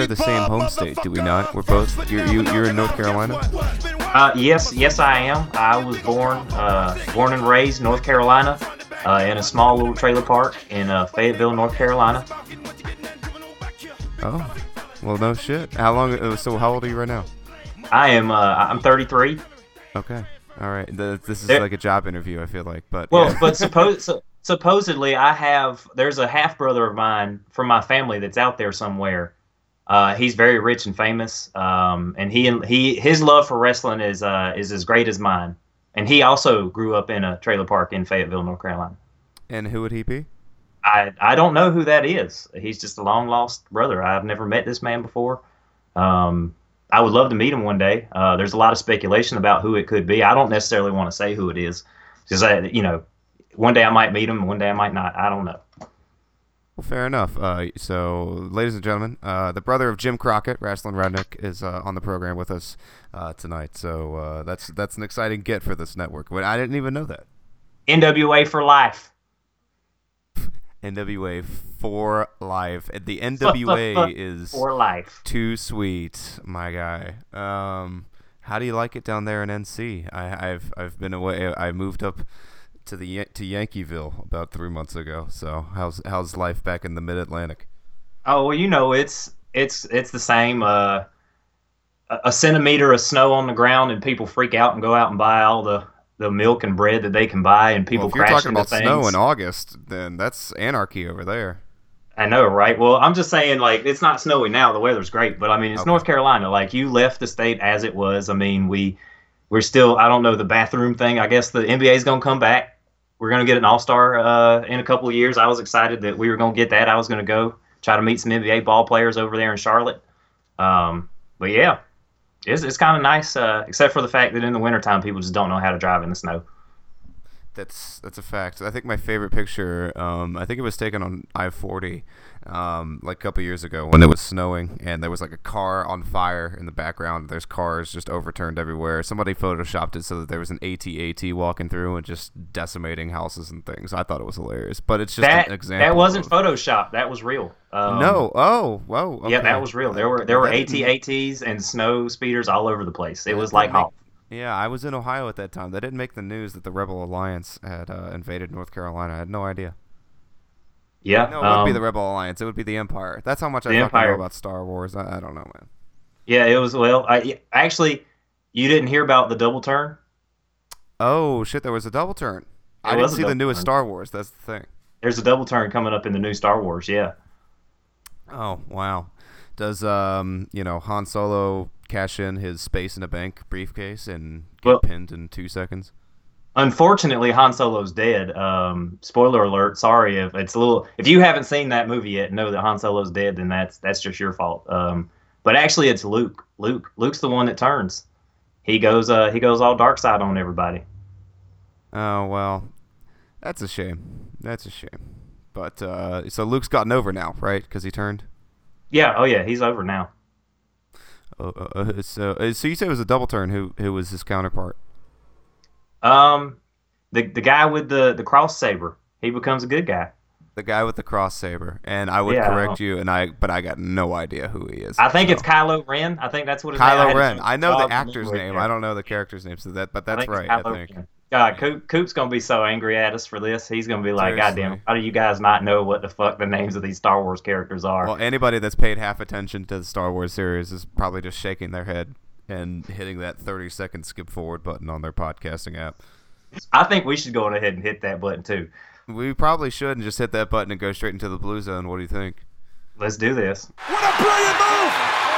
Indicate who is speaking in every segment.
Speaker 1: the same home state, do we not? We're both. You're in North Carolina.
Speaker 2: Yes, I am. I was born and raised North Carolina, in a small little trailer park in Fayetteville, North Carolina.
Speaker 1: Oh, well, no shit. How long? So, how old are you right now?
Speaker 2: I'm 33.
Speaker 1: Okay, all right. This is like a job interview, I feel like, but
Speaker 2: well,
Speaker 1: yeah.
Speaker 2: but supposedly there's a half brother of mine from my family that's out there somewhere. He's very rich and famous, and his love for wrestling is as great as mine. And he also grew up in a trailer park in Fayetteville, North Carolina.
Speaker 1: And who would he be?
Speaker 2: I don't know who that is. He's just a long lost brother. I've never met this man before. I would love to meet him one day. There's a lot of speculation about who it could be. I don't necessarily want to say who it is, because one day I might meet him, one day I might not. I don't know.
Speaker 1: Well, fair enough. So, ladies and gentlemen, the brother of Jim Crockett, Wrestling Redneck, is on the program with us tonight. So that's an exciting get for this network. But I didn't even know that.
Speaker 2: NWA for life.
Speaker 1: NWA for life. The NWA is
Speaker 2: for life.
Speaker 1: Too sweet, my guy. How do you like it down there in NC? I've been away. I moved up to Yankeeville about 3 months ago. So how's life back in the Mid-Atlantic?
Speaker 2: Oh, well, it's the same. A centimeter of snow on the ground, and people freak out and go out and buy all the milk and bread that they can buy, and people crash into things.
Speaker 1: If you're talking about snow in August, then that's anarchy over there.
Speaker 2: I know, right? Well, I'm just saying, like, it's not snowy now. The weather's great, but I mean, it's North Carolina. Like, you left the state as it was. I mean, we're still. I don't know the bathroom thing. I guess the NBA is gonna come back. We're gonna get an All-Star in a couple of years. I was excited that we were gonna get that. I was gonna go try to meet some NBA ball players over there in Charlotte. But yeah. It's kind of nice, except for the fact that in the wintertime, people just don't know how to drive in the snow.
Speaker 1: That's a fact. I think my favorite picture, I think it was taken on I-40, like a couple years ago when it was snowing, and there was like a car on fire in the background. There's cars just overturned everywhere. Somebody photoshopped it so that there was an AT-AT walking through and just decimating houses and things. I thought it was hilarious, but it's just an example.
Speaker 2: That wasn't photoshopped. That was real.
Speaker 1: No. Oh, whoa. Okay.
Speaker 2: Yeah, that was real. There were AT-ATs and snow speeders all over the place. It was like hot.
Speaker 1: Yeah, I was in Ohio at that time. They didn't make the news that the Rebel Alliance had invaded North Carolina. I had no idea.
Speaker 2: Yeah.
Speaker 1: No, it wouldn't be the Rebel Alliance. It would be the Empire. That's how much I fucking know about Star Wars. I don't know, man.
Speaker 2: Yeah, it was. Well, actually, you didn't hear about the double turn?
Speaker 1: Oh, shit, there was a double turn. I didn't see the newest Star Wars. That's the thing.
Speaker 2: There's a double turn coming up in the new Star Wars, yeah.
Speaker 1: Oh, wow. Does, Han Solo cash in his space in a bank briefcase and get pinned in 2 seconds?
Speaker 2: Unfortunately, Han Solo's dead. Spoiler alert. Sorry if it's a little. If you haven't seen that movie yet, know that Han Solo's dead. Then that's just your fault. But actually, it's Luke. Luke's the one that turns. He goes all dark side on everybody.
Speaker 1: Oh well, that's a shame. But so Luke's gotten over now, right? Because he turned.
Speaker 2: Yeah. Oh yeah. He's over now.
Speaker 1: So you said it was a double turn. Who was his counterpart?
Speaker 2: The guy with the cross saber. He becomes a good guy.
Speaker 1: The guy with the cross saber, and I would correct you, but I got no idea who he is.
Speaker 2: I think it's Kylo Ren. I think that's what his name is.
Speaker 1: Kylo Ren. I know the actor's name. I don't know the character's name. So but that's right. I think.
Speaker 2: God, Coop's gonna be so angry at us for this. He's gonna be like, "God damn, how do you guys not know what the fuck the names of these Star Wars characters are?"
Speaker 1: Well, anybody that's paid half attention to the Star Wars series is probably just shaking their head and hitting that 30-second skip forward button on their podcasting app.
Speaker 2: I think we should go on ahead and hit that button too.
Speaker 1: We probably should and just hit that button and go straight into the blue zone. What do you think?
Speaker 2: Let's do this.
Speaker 3: What a brilliant move!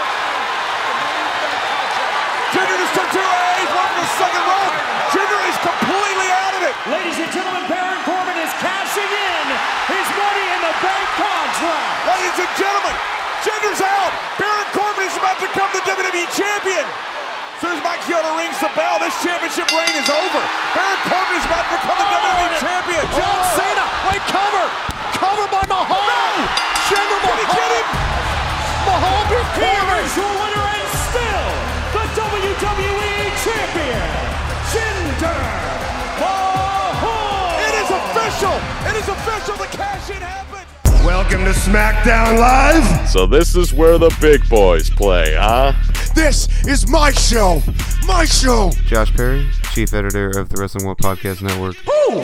Speaker 3: Jinder just took 2 A's, one from the second rope. Jinder is completely out of it.
Speaker 4: Ladies and gentlemen, Baron Corbin is cashing in his Money in the Bank contract.
Speaker 3: Ladies and gentlemen, Jinder's out. Baron Corbin is about to become the WWE Champion. As soon as Mike Chioda rings the bell, this championship reign is over. Baron Corbin is about to become the WWE Champion.
Speaker 4: John Cena, wait, cover by Mahal.
Speaker 3: No!
Speaker 4: Jinder
Speaker 3: Did he get him?
Speaker 4: Mahal Corbin is your winner and still the WWE Champion, Jinder Mahal.
Speaker 3: It is official. The cash-in happened.
Speaker 5: Welcome to SmackDown Live.
Speaker 6: So this is where the big boys play, huh?
Speaker 5: This is my show. My show.
Speaker 1: Josh Perry, chief editor of the Wrestling World Podcast Network.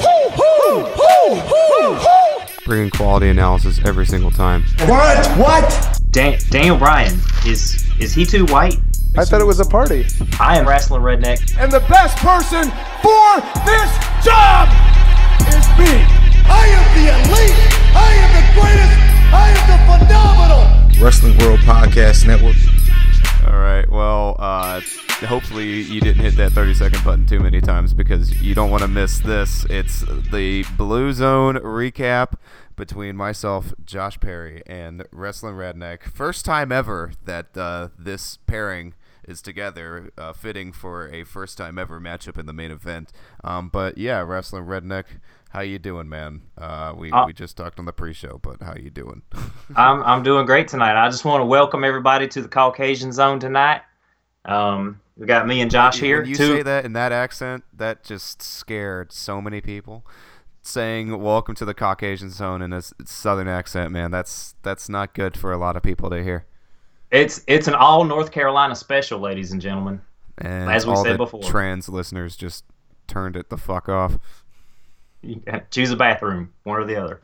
Speaker 1: Bringing quality analysis every single time.
Speaker 5: What?
Speaker 2: Daniel Bryan, is he too white?
Speaker 7: I thought it was a party.
Speaker 2: I am Wrestling Redneck.
Speaker 3: And the best person for this job is me.
Speaker 5: I am the elite. I am the greatest. I am the phenomenal.
Speaker 8: Wrestling World Podcast Network.
Speaker 1: All right, well, hopefully you didn't hit that 30-second button too many times because you don't want to miss this. It's the Blue Zone recap between myself, Josh Perry, and Wrestling Redneck. First time ever that this pairing is together, fitting for a first time ever matchup in the main event. But yeah, Wrestling Redneck, how you doing, man? We just talked on the pre-show, but how you doing?
Speaker 2: I'm doing great tonight. I just want to welcome everybody to the Caucasian Zone tonight. We got me and Josh here.
Speaker 1: When you say that in that accent, that just scared so many people. Saying welcome to the Caucasian Zone in a southern accent, man, that's not good for a lot of people to hear.
Speaker 2: It's an all North Carolina special, ladies and gentlemen.
Speaker 1: And
Speaker 2: as we
Speaker 1: all
Speaker 2: said
Speaker 1: the
Speaker 2: before,
Speaker 1: trans listeners just turned it the fuck off.
Speaker 2: You choose a bathroom, one or the other.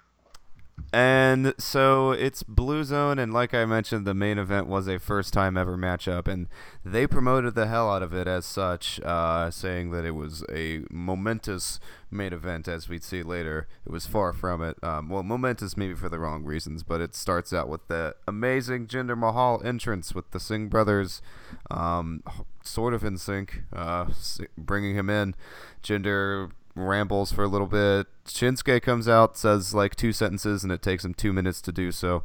Speaker 1: And so it's Blue Zone, and like I mentioned, the main event was a first-time ever matchup, and they promoted the hell out of it as such, saying that it was a momentous main event, as we'd see later. It was far from it. Well, momentous maybe for the wrong reasons, but it starts out with the amazing Jinder Mahal entrance with the Singh brothers, sort of in sync, bringing him in. Jinder rambles for a little bit. Shinsuke comes out, says like 2 sentences, and it takes him 2 minutes to do so.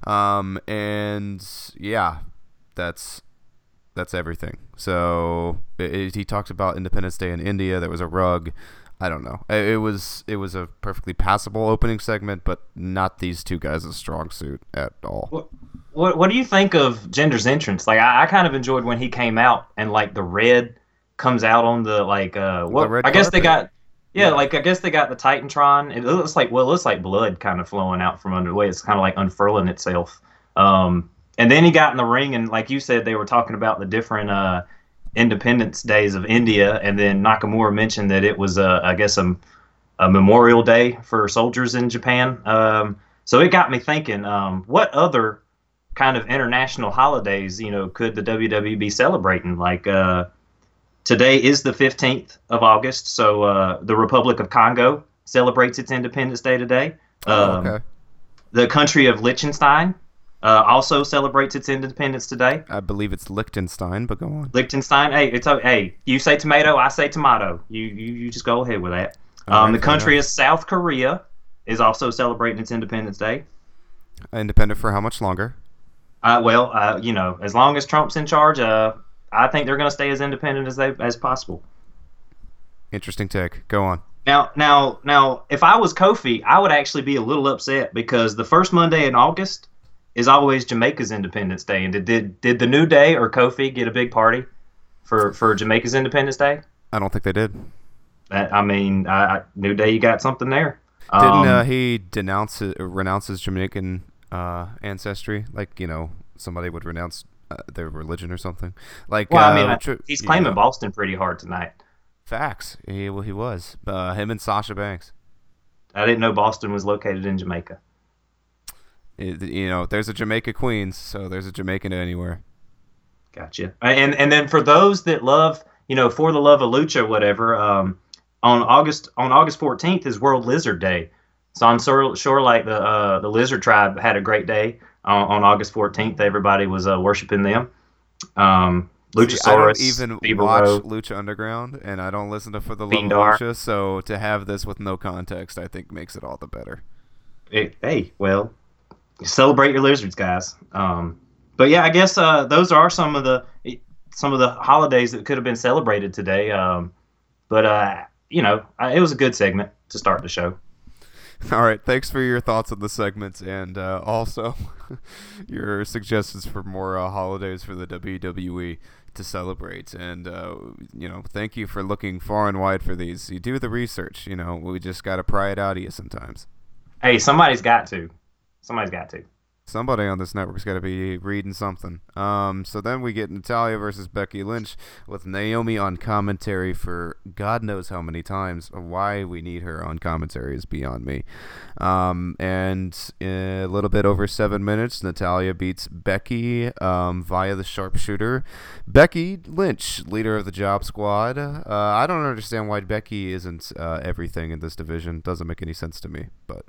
Speaker 1: And yeah, that's everything. So he talked about Independence Day in India. There was a rug. I don't know. It was a perfectly passable opening segment, but not these two guys' strong suit at all.
Speaker 2: What do you think of Jinder's entrance? Like I kind of enjoyed when he came out and like the red comes out on the like what I guess carpet. They got. Yeah, like I guess they got the Titantron. It looks like blood kind of flowing out from under the way. It's kind of like unfurling itself. And then he got in the ring, and like you said, they were talking about the different Independence Days of India. And then Nakamura mentioned that it was, I guess, a Memorial Day for soldiers in Japan. So it got me thinking, what other kind of international holidays, could the WWE be celebrating? Like. Today is the 15th of August, so the Republic of Congo celebrates its Independence Day today.
Speaker 1: Okay.
Speaker 2: The country of Liechtenstein also celebrates its independence today.
Speaker 1: I believe it's Liechtenstein, but go on.
Speaker 2: Liechtenstein, hey, you say tomato, I say tomato. You just go ahead with that. The country of South Korea is also celebrating its Independence Day.
Speaker 1: Independent for how much longer?
Speaker 2: As long as Trump's in charge, I think they're going to stay as independent as possible.
Speaker 1: Interesting take. Go on.
Speaker 2: Now, if I was Kofi, I would actually be a little upset because the first Monday in August is always Jamaica's Independence Day. And did the New Day or Kofi get a big party for Jamaica's Independence Day?
Speaker 1: I don't think they did.
Speaker 2: New Day, you got something there.
Speaker 1: Didn't he renounce his Jamaican ancestry? Like, somebody would renounce their religion or something. Like,
Speaker 2: he's claiming Boston pretty hard tonight.
Speaker 1: Facts. He was. Him and Sasha Banks.
Speaker 2: I didn't know Boston was located in Jamaica.
Speaker 1: There's a Jamaica Queens, so there's a Jamaican anywhere.
Speaker 2: Gotcha. And then for those that love, for the love of lucha, whatever, on August 14th is World Lizard Day. So I'm sure like the Lizard Tribe had a great day on August 14th. Everybody was worshiping them. Luchasaurus.
Speaker 1: I don't even
Speaker 2: Bieber
Speaker 1: watch
Speaker 2: Road,
Speaker 1: Lucha Underground, and I don't listen to For the Love
Speaker 2: Fiend
Speaker 1: of
Speaker 2: Dar.
Speaker 1: Lucha, so to have this with no context, I think makes it all the better.
Speaker 2: Celebrate your lizards, guys. But yeah, I guess those are some of the holidays that could have been celebrated today. But it was a good segment to start the show.
Speaker 1: All right, thanks for your thoughts on the segments and also your suggestions for more holidays for the WWE to celebrate. And, thank you for looking far and wide for these. You do the research, we just got to pry it out of you sometimes.
Speaker 2: Hey, somebody's got to. Somebody's got to.
Speaker 1: Somebody on this network's got to be reading something. So then we get Natalya versus Becky Lynch with Naomi on commentary for God knows how many times. Why we need her on commentary is beyond me. And in a little bit over 7 minutes, Natalya beats Becky via the sharpshooter. Becky Lynch, leader of the Job Squad. I don't understand why Becky isn't everything in this division. Doesn't make any sense to me, but...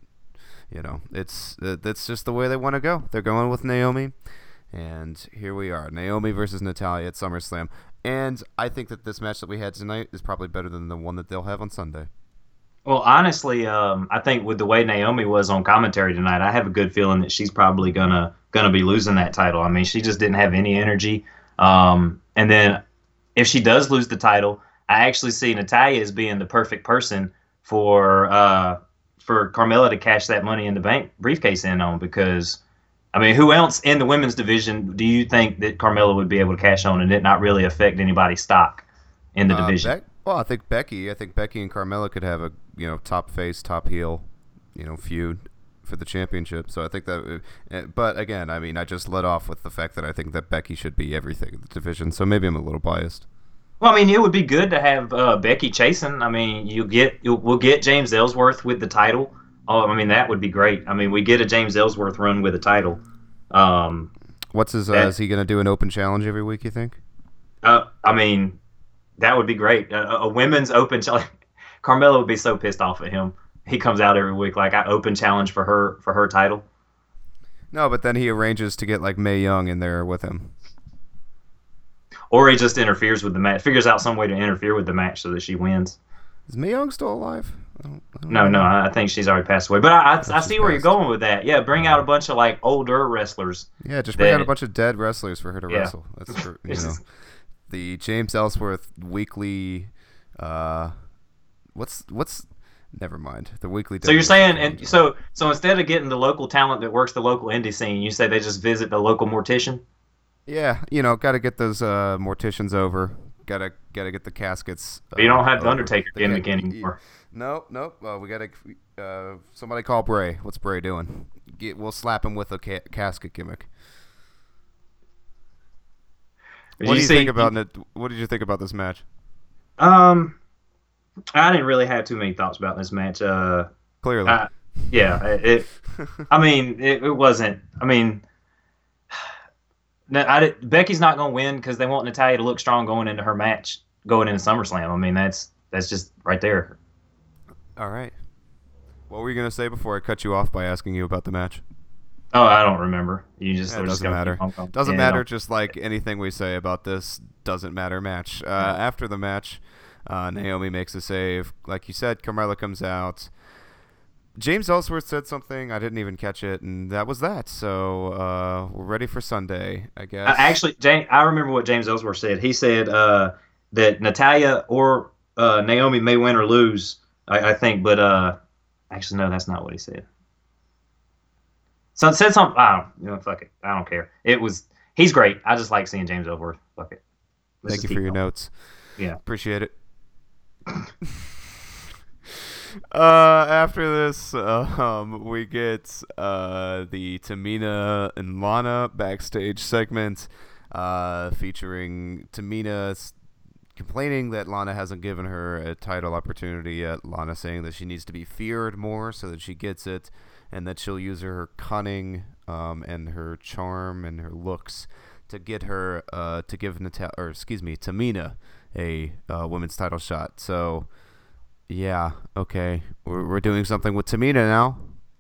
Speaker 1: that's just the way they want to go. They're going with Naomi, and here we are. Naomi versus Natalya at SummerSlam. And I think that this match that we had tonight is probably better than the one that they'll have on Sunday.
Speaker 2: Well, honestly, I think with the way Naomi was on commentary tonight, I have a good feeling that she's probably gonna be losing that title. I mean, she just didn't have any energy. And then if she does lose the title, I actually see Natalya as being the perfect person for Carmella to cash that Money in the Bank briefcase in on, because, I mean, who else in the women's division do you think that Carmella would be able to cash on and it not really affect anybody's stock in the division?
Speaker 1: I think Becky and Carmella could have a top face, top heel, feud for the championship. So I think that, but again, I mean, I just let off with the fact that I think that Becky should be everything in the division. So maybe I'm a little biased.
Speaker 2: Well, I mean, it would be good to have Becky chasing. I mean, we'll get James Ellsworth with the title. Oh, I mean, that would be great. I mean, we get a James Ellsworth run with a title.
Speaker 1: What's his? Is he going to do an open challenge every week, you think?
Speaker 2: I mean, that would be great. A women's open challenge. Carmella would be so pissed off at him. He comes out every week like, I open challenge for her title.
Speaker 1: No, but then he arranges to get like Mae Young in there with him.
Speaker 2: Or he just interferes with the match, figures out some way to interfere with the match so that she wins.
Speaker 1: Is Mae Young still alive? I don't
Speaker 2: No,
Speaker 1: know.
Speaker 2: I think she's already passed away. But I see where you're going with that. Yeah, bring out a bunch of like older wrestlers.
Speaker 1: Yeah, just bring out a bunch of dead wrestlers for her to wrestle. That's true. The James Ellsworth weekly. What's? Never mind. The weekly.
Speaker 2: So you're saying, and so instead of getting the local talent that works the local indie scene, you say they just visit the local mortician.
Speaker 1: Yeah, got to get those morticians over. Got to get the caskets.
Speaker 2: But you don't have the Undertaker gimmick anymore.
Speaker 1: No. We got to. Somebody call Bray. What's Bray doing? We'll slap him with a casket gimmick. What did you think about this match?
Speaker 2: I didn't really have too many thoughts about this match.
Speaker 1: Clearly.
Speaker 2: Yeah. I mean, it wasn't. I mean. Becky's not going to win because they want Natalya to look strong going into her match, going into SummerSlam. I mean, that's just right there.
Speaker 1: All right. What were you going to say before I cut you off by asking you about the match?
Speaker 2: Oh, I don't remember. You just
Speaker 1: it doesn't matter. Doesn't matter. Just like anything we say about this doesn't matter match. After the match, Naomi makes a save. Like you said, Carmella comes out. James Ellsworth said something. I didn't even catch it, and that was that. So we're ready for Sunday, I guess.
Speaker 2: Actually, I remember what James Ellsworth said. He said that Natalya or Naomi may win or lose, I think. But actually, no, that's not what he said. So it said something. Fuck it. I don't care. He's great. I just like seeing James Ellsworth. Fuck it.
Speaker 1: Thank you for your notes.
Speaker 2: Yeah.
Speaker 1: Appreciate it. After this, we get the Tamina and Lana backstage segment, featuring Tamina complaining that Lana hasn't given her a title opportunity yet. Lana saying that she needs to be feared more so that she gets it, and that she'll use her cunning and her charm and her looks to get her to give Tamina a women's title shot. So. Yeah, okay. We're doing something with Tamina now.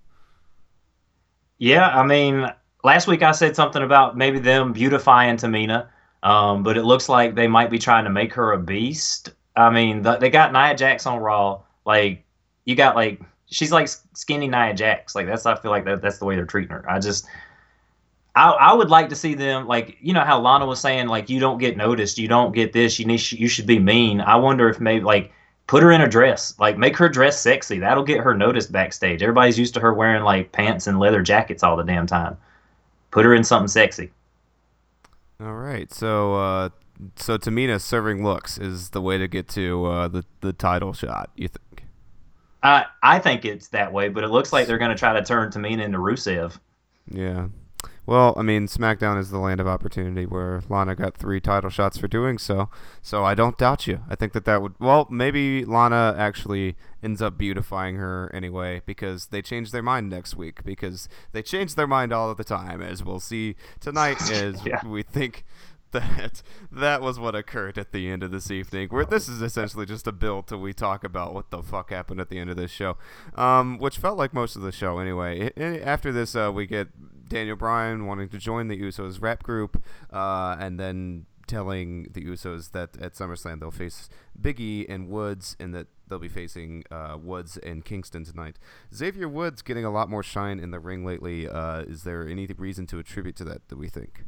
Speaker 2: Yeah, I mean, last week I said something about maybe them beautifying Tamina, but it looks like they might be trying to make her a beast. I mean, they got Nia Jax on Raw. Like, you got, like, she's like skinny Nia Jax. Like, I feel like that's the way they're treating her. I would like to see them, like, you know how Lana was saying, like, you don't get noticed, you don't get this, you should be mean. I wonder if maybe, like, put her in a dress. Like, make her dress sexy. That'll get her noticed backstage. Everybody's used to her wearing, like, pants and leather jackets all the damn time. Put her in something sexy.
Speaker 1: All right. So Tamina serving looks is the way to get to the title shot, you think?
Speaker 2: I think it's that way, but it looks like they're going to try to turn Tamina into Rusev.
Speaker 1: Yeah. Well, I mean, SmackDown is the land of opportunity where Lana got 3 title shots for doing so. So I don't doubt you. I think that would... Well, maybe Lana actually ends up beautifying her anyway because they change their mind next week because they change their mind all of the time, as we'll see tonight as we think that was what occurred at the end of this evening, where this is essentially just a build till we talk about what the fuck happened at the end of this show, which felt like most of the show anyway. After this, we get Daniel Bryan wanting to join the Usos rap group, and then telling the Usos that at SummerSlam they'll face Big E and Woods, and that they'll be facing Woods and Kingston tonight. Xavier Woods getting a lot more shine in the ring lately. Is there any reason to attribute to that we think?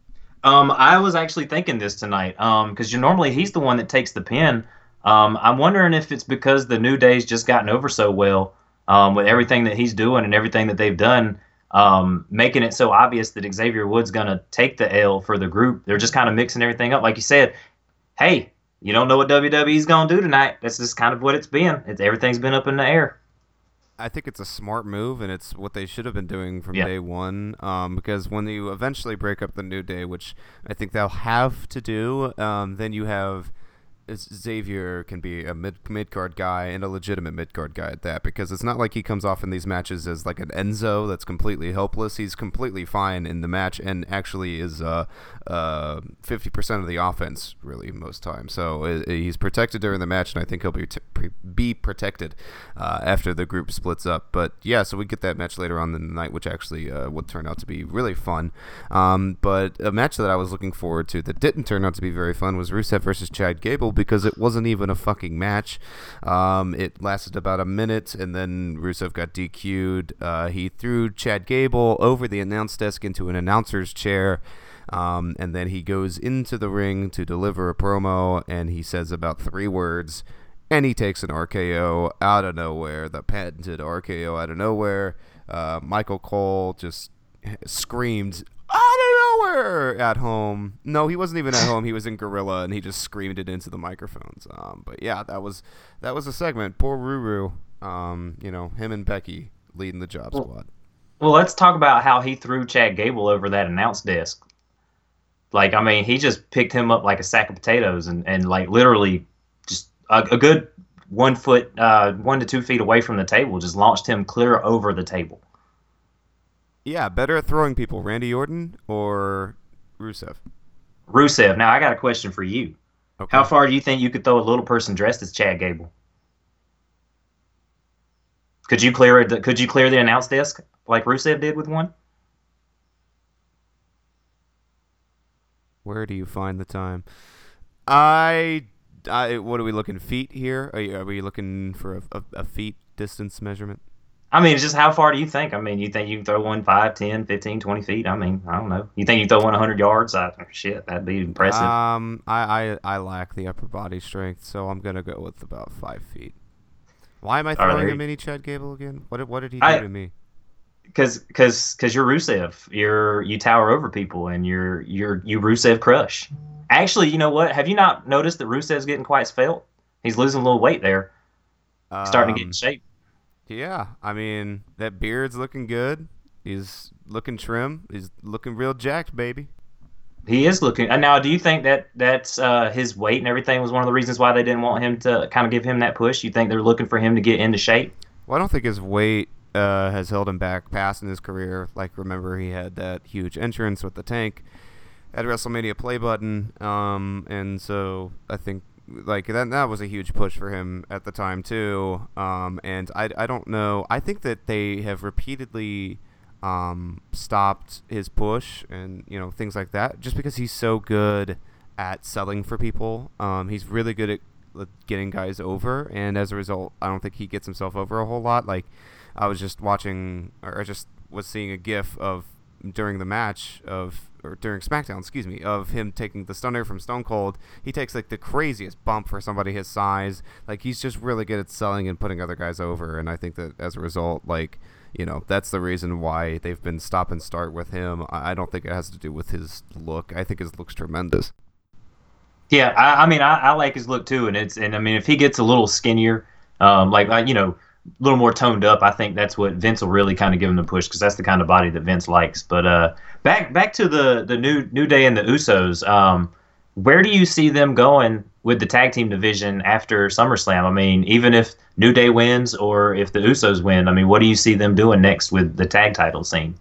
Speaker 2: I was actually thinking this tonight, because normally he's the one that takes the pin. I'm wondering if it's because the New Day's just gotten over so well with everything that he's doing and everything that they've done, making it so obvious that Xavier Woods going to take the L for the group. They're just kind of mixing everything up. Like you said, hey, you don't know what WWE's going to do tonight. That's just kind of what it's been. Everything's been up in the air.
Speaker 1: I think it's a smart move, and it's what they should have been doing from day one. Because when you eventually break up the New Day, which I think they'll have to do, then you have Xavier can be a mid-card guy and a legitimate mid-card guy at that, because it's not like he comes off in these matches as like an Enzo that's completely helpless. He's completely fine in the match and actually is 50% of the offense really most times. So he's protected during the match, and I think he'll be protected after the group splits up. But yeah, so we get that match later on in the night, which actually would turn out to be really fun. But a match that I was looking forward to that didn't turn out to be very fun was Rusev versus Chad Gable, because it wasn't even a fucking match. It lasted about a minute, and then Rusev got DQ'd. He threw Chad Gable over the announce desk into an announcer's chair, and then he goes into the ring to deliver a promo, and he says about 3 words, and he takes an RKO out of nowhere, the patented RKO out of nowhere. Michael Cole just screamed, out of nowhere, at home. No, he wasn't even at home. He was in Gorilla, and he just screamed it into the microphones. But yeah, that was a segment. Poor Ruru. Him and Becky leading the job squad.
Speaker 2: Well, let's talk about how he threw Chad Gable over that announce desk. Like, I mean, he just picked him up like a sack of potatoes and like literally just a good 1 foot, 1 to 2 feet away from the table, just launched him clear over the table.
Speaker 1: Yeah, better at throwing people, Randy Orton or Rusev?
Speaker 2: Rusev. Now, I got a question for you. Okay. How far do you think you could throw a little person dressed as Chad Gable? Could you clear the announce desk like Rusev did with one?
Speaker 1: Where do you find the time? What are we looking, feet here? Are we looking for a feet distance measurement?
Speaker 2: I mean, just how far do you think? I mean, you think you can throw one 5, 10, 15, 20 feet? I mean, I don't know. You think you can throw one 100 yards? Shit, that'd be impressive.
Speaker 1: I lack the upper body strength, so I'm going to go with about 5 feet. Why am I throwing a mini Chad Gable again? What did he do to me?
Speaker 2: Because you're Rusev. You tower over people, and you Rusev crush. Actually, you know what? Have you not noticed that Rusev's getting quite svelte? He's losing a little weight there. Starting to get in shape.
Speaker 1: Yeah, I mean, that beard's looking good. He's looking trim. He's looking real jacked, baby.
Speaker 2: He is looking. And now, do you think that's his weight and everything was one of the reasons why they didn't want him to kind of give him that push? You think they're looking for him to get into shape?
Speaker 1: Well, I don't think his weight has held him back past in his career. Like, remember, he had that huge entrance with the tank at WrestleMania play button. And so I think like that was a huge push for him at the time too. And I don't know. I think that they have repeatedly stopped his push and things like that, just because he's so good at selling for people. He's really good at getting guys over, and as a result, I don't think he gets himself over a whole lot. Like, I was just watching, or I just was seeing a GIF of during the match or during SmackDown, of him taking the stunner from Stone Cold. He takes like the craziest bump for somebody his size. Like, he's just really good at selling and putting other guys over, and I think that as a result, that's the reason why they've been stop and start with him. I don't think it has to do with his look. I think his look's tremendous.
Speaker 2: Yeah, I mean, I like his look too, and if he gets a little skinnier, little more toned up. I think that's what Vince will really kind of give him the push, because that's the kind of body that Vince likes. But back to the New Day and the Usos. Where do you see them going with the tag team division after SummerSlam? I mean, even if New Day wins or if the Usos win, I mean, what do you see them doing next with the tag title scene?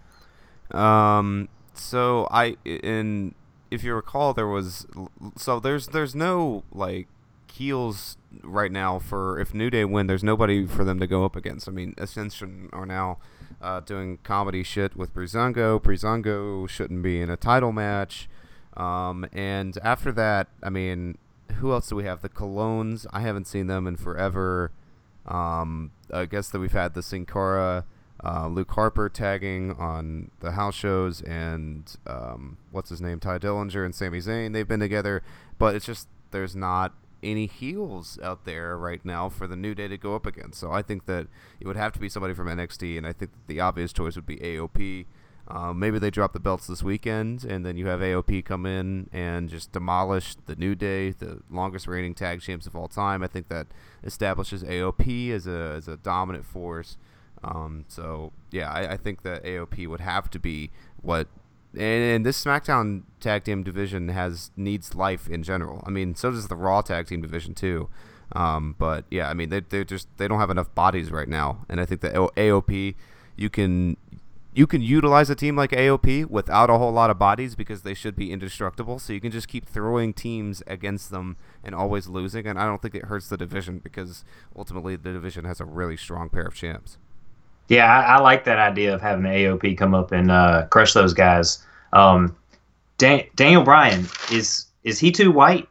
Speaker 1: So if you recall, there's no like heels right now for if New Day win. There's nobody for them to go up against. I mean, Ascension are now doing comedy shit with Breezango. Breezango shouldn't be in a title match. And after that, I mean, who else do we have? The Colognes. I haven't seen them in forever. I guess that we've had the Sin Cara, Luke Harper tagging on the house shows, and what's his name, Ty Dillinger and Sami Zayn. They've been together, but it's just there's not any heels out there right now for the New Day to go up against. So I think that it would have to be somebody from NXT, and I think that the obvious choice would be AOP. Maybe they drop the belts this weekend, and then you have AOP come in and just demolish the New Day, the longest reigning tag champs of all time. I think that establishes AOP as a dominant force. So yeah, I think that AOP would have to be what, and this SmackDown tag team division needs life in general. I mean, so does the Raw tag team division too. But yeah, I mean, they don't have enough bodies right now, and I think that AOP, you can utilize a team like AOP without a whole lot of bodies because they should be indestructible. So you can just keep throwing teams against them and always losing. And I don't think it hurts the division because ultimately the division has a really strong pair of champs.
Speaker 2: Yeah, I like that idea of having the AOP come up and crush those guys. Daniel Bryan, is he too white?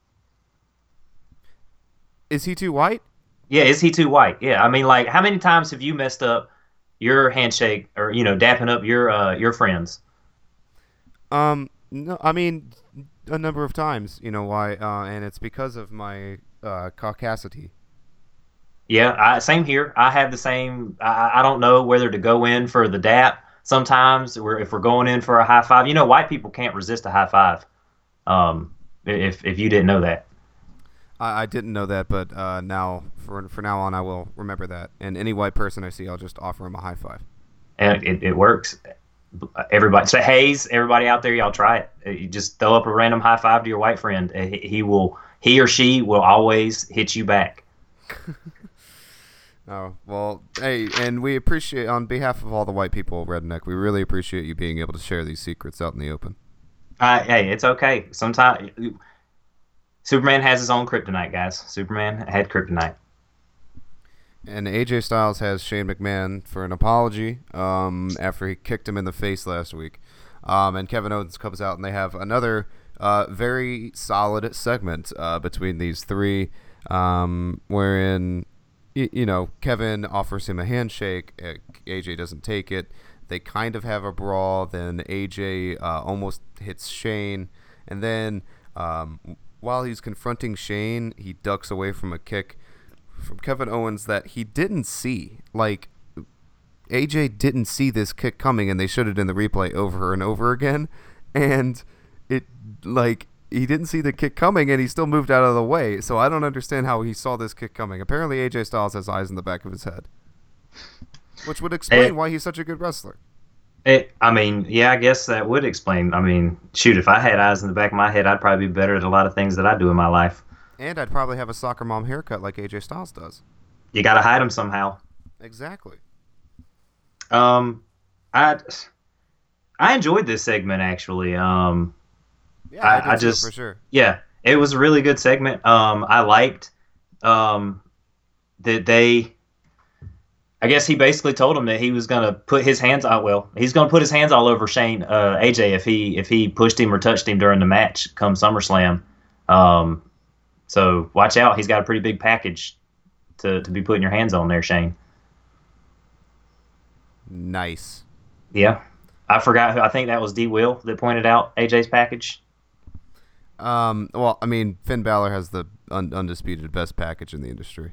Speaker 1: Is he too white?
Speaker 2: Yeah, is he too white? Yeah, I mean, like, how many times have you messed up your handshake or dapping up your friends?
Speaker 1: No, I mean a number of times. You know why? And it's because of my caucasity.
Speaker 2: Yeah, same here. I have the same. I don't know whether to go in for the dap sometimes, or if we're going in for a high five. White people can't resist a high five. If you didn't know that.
Speaker 1: I didn't know that, but now for now on, I will remember that. And any white person I see, I'll just offer him a high five.
Speaker 2: And it works. Everybody, so Hayes, everybody out there, y'all try it. You just throw up a random high five to your white friend. He or she will always hit you back.
Speaker 1: Oh, well, hey, and we appreciate, on behalf of all the white people of Redneck, we really appreciate you being able to share these secrets out in the open.
Speaker 2: Hey, it's okay. Sometimes Superman has his own kryptonite, guys. Superman had kryptonite.
Speaker 1: And AJ Styles has Shane McMahon for an apology after he kicked him in the face last week. And Kevin Owens comes out, and they have another very solid segment between these three, wherein Kevin offers him a handshake. AJ doesn't take it. They kind of have a brawl. Then AJ almost hits Shane. And then while he's confronting Shane, he ducks away from a kick from Kevin Owens that he didn't see. Like, AJ didn't see this kick coming, and they showed it in the replay over and over again. And he didn't see the kick coming, and he still moved out of the way. So I don't understand how he saw this kick coming. Apparently, AJ Styles has eyes in the back of his head, which would explain why he's such a good wrestler.
Speaker 2: I guess that would explain. I mean, shoot, if I had eyes in the back of my head, I'd probably be better at a lot of things that I do in my life.
Speaker 1: And I'd probably have a soccer mom haircut like AJ Styles does.
Speaker 2: You got to hide them somehow.
Speaker 1: Exactly.
Speaker 2: I enjoyed this segment, actually.
Speaker 1: Yeah, I did too, for sure.
Speaker 2: Yeah, it was a really good segment. I liked that they. I guess he basically told him that he was gonna put his hands out. Well, he's gonna put his hands all over Shane, AJ, if he pushed him or touched him during the match come SummerSlam. So watch out. He's got a pretty big package to be putting your hands on there, Shane.
Speaker 1: Nice.
Speaker 2: Yeah, I forgot. I think that was D. Will that pointed out AJ's package.
Speaker 1: Well, I mean, Finn Balor has the undisputed best package in the industry.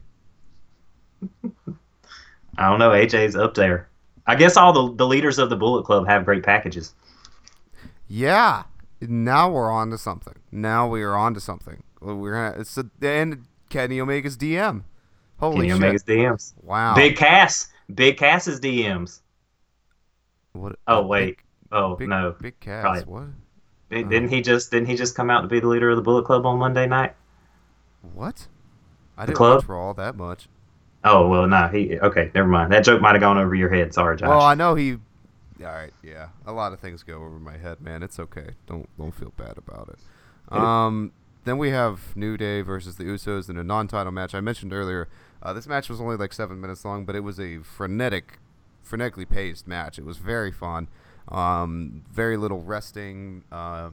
Speaker 2: I don't know. AJ's up there. I guess all the leaders of the Bullet Club have great packages.
Speaker 1: Yeah. Now we're on to something. And Kenny Omega's DM. Holy
Speaker 2: Kenny
Speaker 1: shit.
Speaker 2: Omega's DMs.
Speaker 1: Wow.
Speaker 2: Big Cass's DMs.
Speaker 1: What?
Speaker 2: Oh wait.
Speaker 1: No. Big Cass.
Speaker 2: Probably.
Speaker 1: What?
Speaker 2: Didn't he just come out to be the leader of the Bullet Club on Monday night?
Speaker 1: What? I
Speaker 2: The
Speaker 1: didn't
Speaker 2: club?
Speaker 1: watch Raw that much.
Speaker 2: Oh well, nah. Okay, never mind. That joke might have gone over your head. Sorry, Josh.
Speaker 1: Well, I know he. All right, yeah. A lot of things go over my head, man. It's okay. Don't feel bad about it. Then we have New Day versus the Usos in a non-title match. I mentioned earlier, this match was only like 7 minutes long, but it was a frenetically paced match. It was very fun. Very little resting.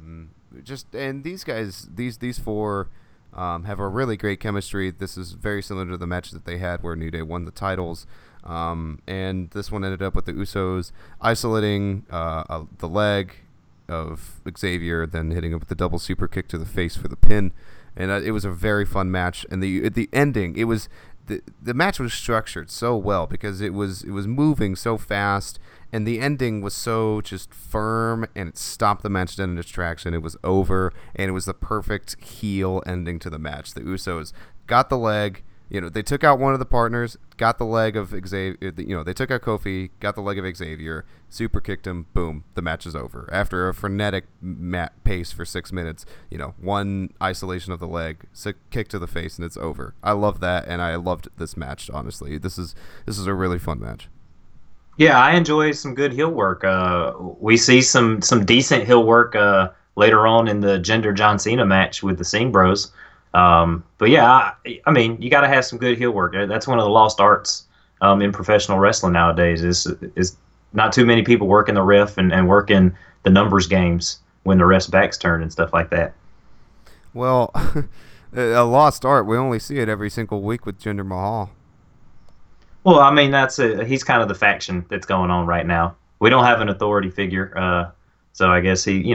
Speaker 1: And these guys, these four, have a really great chemistry. This is very similar to the match that they had where New Day won the titles. And this one ended up with the Usos isolating the leg of Xavier, then hitting him with the double super kick to the face for the pin. And it was a very fun match. And the ending, it was the match was structured so well because it was moving so fast, and the ending was so just firm, and it stopped the match dead in distraction. It was over, and it was the perfect heel ending to the match. The Usos got the leg. They took out one of the partners, got the leg of Xavier. They took out Kofi, got the leg of Xavier, super kicked him, boom, the match is over. After a frenetic pace for 6 minutes, one isolation of the leg, kick to the face, and it's over. I love that, and I loved this match, honestly. This is a really fun match.
Speaker 2: Yeah, I enjoy some good heel work. We see some decent heel work later on in the Jinder John Cena match with the Singh Bros. But yeah, I mean, you got to have some good heel work. That's one of the lost arts in professional wrestling nowadays. Is not too many people working the ref and working the numbers games when the ref's back's turned and stuff like that.
Speaker 1: Well, a lost art. We only see it every single week with Jinder Mahal.
Speaker 2: Well, I mean, he's kind of the faction that's going on right now. We don't have an authority figure, so I guess he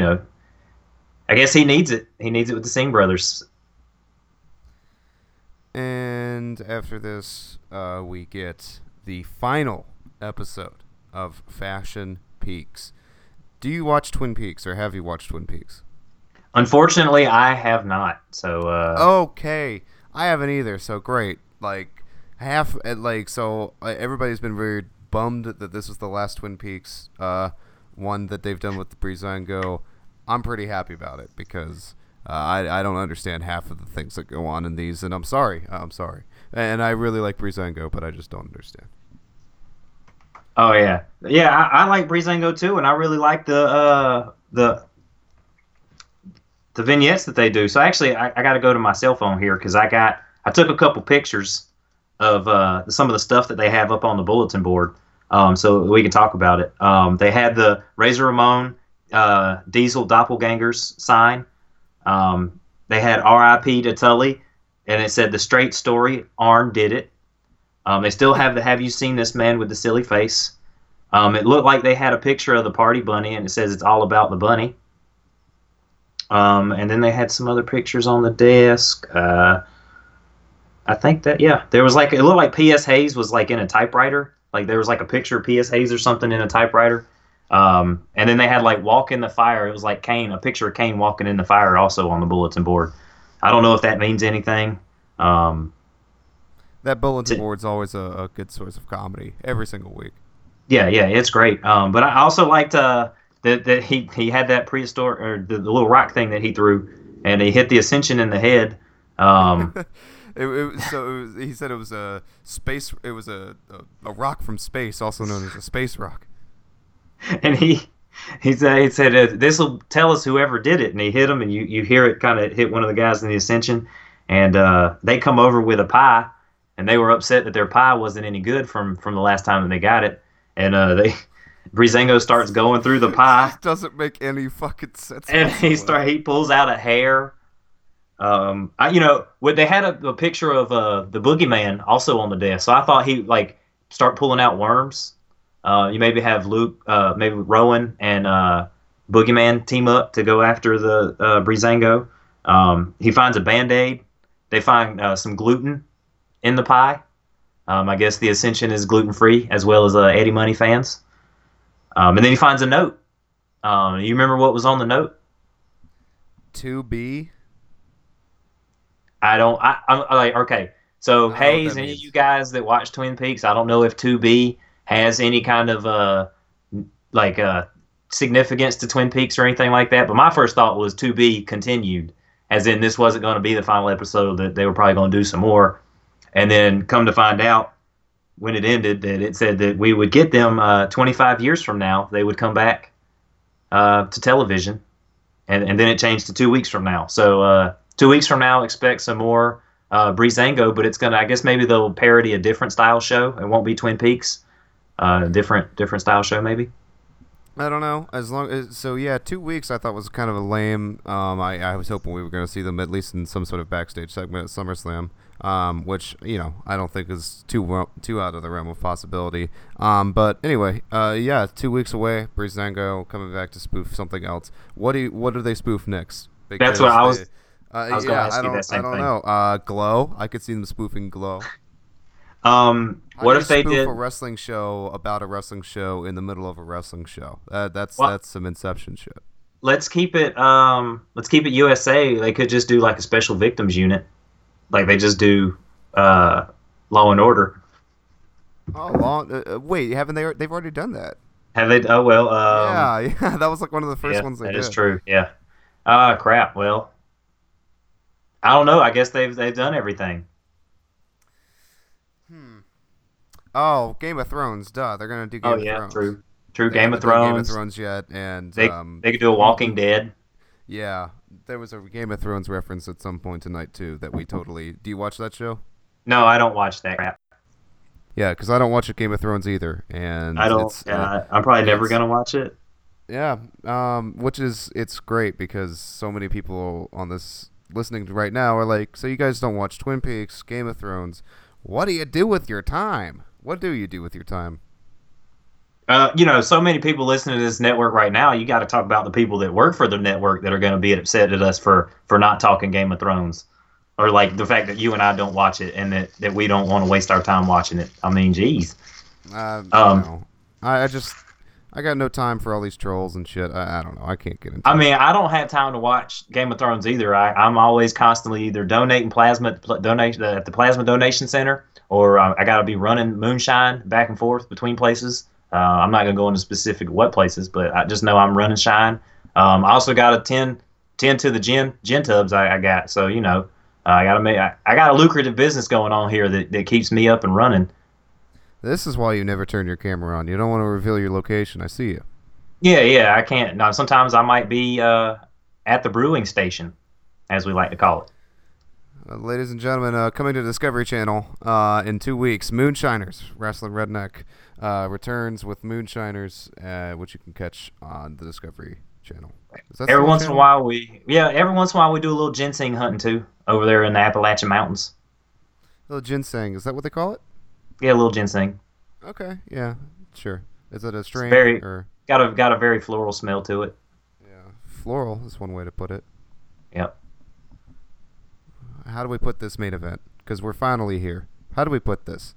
Speaker 2: needs it. He needs it with the Singh brothers.
Speaker 1: And after this, we get the final episode of Fashion Peaks. Do you watch Twin Peaks, or have you watched Twin Peaks?
Speaker 2: Unfortunately, I have not. So.
Speaker 1: Okay, I haven't either. So great. Everybody's been very bummed that this was the last Twin Peaks one that they've done with Breezango. I'm pretty happy about it because. I don't understand half of the things that go on in these, and I'm sorry. And I really like Breezango, but I just don't understand.
Speaker 2: Oh yeah, I like Breezango too, and I really like the vignettes that they do. So actually, I got to go to my cell phone here because I took a couple pictures of some of the stuff that they have up on the bulletin board, so we can talk about it. They had the Razor Ramon Diesel Doppelgangers sign. They had R.I.P. to Tully, and it said the straight story, Arn did it. They still have the Have You Seen This Man with the Silly Face. It looked like they had a picture of the Party Bunny, and it says it's all about the bunny. And then they had some other pictures on the desk. I think that, there was it looked like P.S. Hayes was in a typewriter. There was a picture of P.S. Hayes or something in a typewriter. And then they had Walk in the Fire. It was Kane, a picture of Kane walking in the fire also on the bulletin board. I don't know if that means anything.
Speaker 1: That bulletin board's always a good source of comedy every single week.
Speaker 2: Yeah, it's great. But I also liked that he had that prehistoric or the little rock thing that he threw, and he hit the Ascension in the head.
Speaker 1: He said it was a space. It was a rock from space, also known as a space rock.
Speaker 2: And he said this will tell us whoever did it, and he hit him, and you hear it kind of hit one of the guys in the Ascension, and they come over with a pie, and they were upset that their pie wasn't any good from the last time that they got it, and Breezango starts going through the pie.
Speaker 1: It doesn't make any fucking sense.
Speaker 2: And he pulls out a hair. They had a picture of the Boogeyman also on the desk, so I thought he start pulling out worms. You maybe have Luke, maybe Rowan and Boogeyman team up to go after the Breezango. He finds a Band-Aid. They find some gluten in the pie. I guess the Ascension is gluten-free as well as Eddie Money fans. And then he finds a note. You remember what was on the note?
Speaker 1: To be.
Speaker 2: I'm okay. So,
Speaker 1: I don't know what
Speaker 2: Hayes,
Speaker 1: that
Speaker 2: any of
Speaker 1: means.
Speaker 2: you guys that watch Twin Peaks, I don't know if 2B has any kind of significance to Twin Peaks or anything like that. But my first thought was 2B continued, as in this wasn't going to be the final episode, that they were probably going to do some more. And then come to find out when it ended that it said that we would get them 25 years from now. They would come back to television. And then it changed to 2 weeks from now. So 2 weeks from now, expect some more Breezango, but it's going to, I guess maybe they'll parody a different style show. It won't be Twin Peaks. Different style show maybe.
Speaker 1: I don't know. As long as 2 weeks I thought was kind of a lame. I was hoping we were going to see them at least in some sort of backstage segment at SummerSlam, which I don't think is too out of the realm of possibility. But anyway, 2 weeks away. Breezango coming back to spoof something else. What do they spoof next?
Speaker 2: That's what I was. I was going to ask you that same
Speaker 1: I don't
Speaker 2: thing.
Speaker 1: know. Glow. I could see them spoofing Glow.
Speaker 2: What if they
Speaker 1: spoof
Speaker 2: did
Speaker 1: a wrestling show about a wrestling show in the middle of a wrestling show? That's some Inception shit.
Speaker 2: Let's keep it USA. They could just do like a special victims unit, like they just do Law and Order.
Speaker 1: Oh, wait, haven't they? They've already done that.
Speaker 2: Have they? Oh well.
Speaker 1: Yeah, that was like one of the first ones they did.
Speaker 2: That is true. Yeah. Crap. Well, I don't know. I guess they've done everything.
Speaker 1: Oh, Game of Thrones. Duh, they're gonna do Game of Thrones.
Speaker 2: True.
Speaker 1: They
Speaker 2: Game of
Speaker 1: haven't done
Speaker 2: Thrones.
Speaker 1: Game of Thrones yet, and
Speaker 2: They could do a Walking Dead.
Speaker 1: Yeah, there was a Game of Thrones reference at some point tonight too that we totally. Do you watch that show?
Speaker 2: No, I don't watch that crap.
Speaker 1: Yeah, because I don't watch Game of Thrones either, and
Speaker 2: I don't. I'm probably never gonna watch it.
Speaker 1: Yeah, it's great because so many people on this listening right now are like, so you guys don't watch Twin Peaks, Game of Thrones. What do you do with your time? What do you do with your time?
Speaker 2: So many people listening to this network right now. You got to talk about the people that work for the network that are going to be upset at us for not talking Game of Thrones, or like the fact that you and I don't watch it and that we don't want to waste our time watching it. I mean, geez.
Speaker 1: I got no time for all these trolls and shit. I don't know. I can't get into.
Speaker 2: I mean, I don't have time to watch Game of Thrones either. I'm always constantly either donating plasma donation at the Plasma Donation Center, or I got to be running moonshine back and forth between places. I'm not gonna go into specific what places, but I just know I'm running shine. I also got to tend to the gin tubs I got. So I got a lucrative business going on here that keeps me up and running.
Speaker 1: This is why you never turn your camera on. You don't want to reveal your location. I see you.
Speaker 2: Yeah, I can't. Now, sometimes I might be at the brewing station, as we like to call it.
Speaker 1: Ladies and gentlemen, coming to Discovery Channel in 2 weeks, Moonshiners, Wrestling Redneck, returns with Moonshiners, which you can catch on the Discovery Channel.
Speaker 2: Every once in a while we do a little ginseng hunting too over there in the Appalachian Mountains.
Speaker 1: A little ginseng, is that what they call it?
Speaker 2: Yeah, a little ginseng.
Speaker 1: Okay, yeah, sure. Is it a strain? Or?
Speaker 2: Got a very floral smell to it.
Speaker 1: Yeah, floral is one way to put it.
Speaker 2: Yep.
Speaker 1: How do we put this main event? Because we're finally here. How do we put this?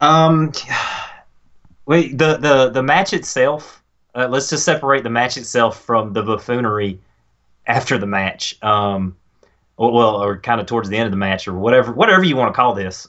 Speaker 2: Wait, the match itself. Let's just separate the match itself from the buffoonery after the match. Or kind of towards the end of the match, or whatever you want to call this.